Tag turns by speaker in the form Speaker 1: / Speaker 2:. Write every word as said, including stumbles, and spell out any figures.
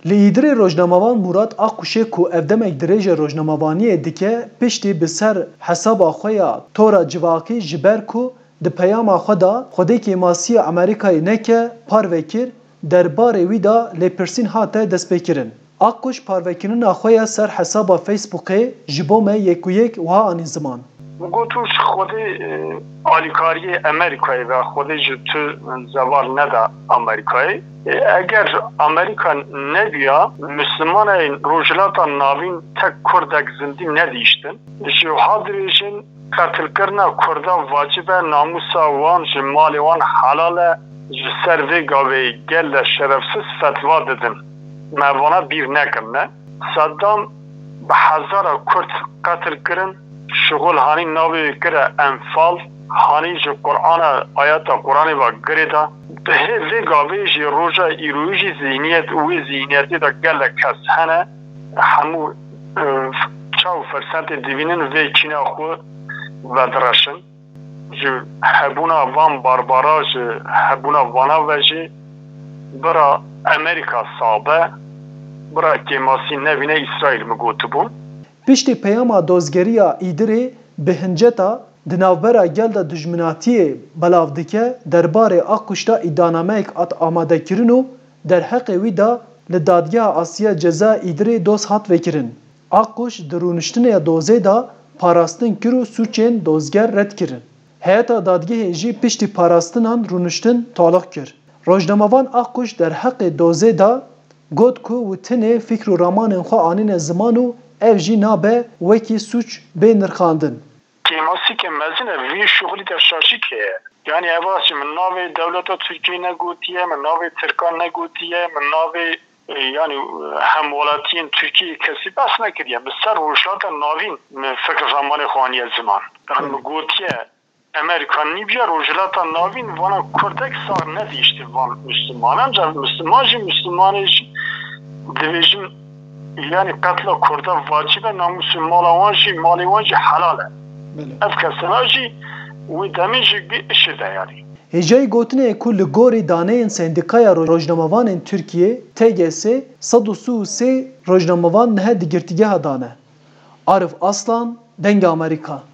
Speaker 1: Li îdirê rojnamevan Murat Akkuşê ku ev demek dirêja rojnamevaniyê dike piştî bi ser hesaba xwe ya tora civakî ji ber ku di peyama xwe da xwedekê masî ya Amerîkayê neke parvekir, derbarê wî da lêpirsîn hate destpêkirin. Akkuş parvekirina xwe ya ser hesaba Facebookê ji bo me yekûyek wiha anî ziman.
Speaker 2: Gotu xwedê alîkariyê Amerîkayê ve xwedê ji tu zevar neda Amerîkayê. Eger Amerîka nebiya Müslümanên rojhilata navîn tek Kurdek zindî nedîştin. Ji hadirêjin qetilkirina Kurda vacib e namusa wan ji malê wan helal e ji ser vê gavê gel şerefsiz fetva didin. Mevana bir nekirine. Saddam bi hezara Kurd qetilkirin şuğul hani navê kire enfal hani ji Qur'ana ayata Qur'anê ve girêda Bihê vê gavê jî roja îroyî jî zihniyet û wê zihniyetê de gelek kes hene hemû çav fersentê dibînin vê çîna xwe vedireşin ji hebûna van barbara ji hebûna vana ve jî bira Amerîka sabe bira kêmasî nevîne İsraîl mi gotibûn.
Speaker 1: Piştî peyama dozgeriya îdirê bi hinceta di navbera gel de dijminatiyê belav dike derbarê Akkuş da îdanameyek at amadekirin û derheqê wî da li Dadgeha Asya Ceza îdirê doz hat vekirin. Akkuş di rûniştinê dozê da parastin kir û sûçên dozger red kirin. Heyeta dadgehê jî piştî parastinan rûniştin talix kir. Rojnamevan Akkuş derheqê dozê da got ku wî tinê fikr û ramanên xwe anîne ziman û ev jî nabe wekî sûç bê nirxandin.
Speaker 2: Kêmasî ke mezin e vî şuxulî te şaşîk heye. Yani evasî min navê dewleta Tirkiyê negotiye, min navê Tirkan negotiye, min navê yani hemwelatiyên Tirkiyê kesî bes nekiriye. Bi ser rojhilata navîn fikr ramanê xwe aniye ziman. Yani min gotiye Amerîka nîbiya rojhilata navîn vana Kurdek sar nedîşti van Müslümanan. Ca Müslüman jî Müslümanê jî dibêjin yani qetla Kurda vacib e namusê mala wan jî malê wan jî helal e. Ev kesena jî wî demê jî bir işê de yani.
Speaker 1: Hêjayî gotinê ku li gorî daneyên Sendîkaya Rojnamevanên Tirkiye T G S sed û sî û sê rojnamevan niha di girtîgeha dane. Arif Aslan, Deng Amerîka.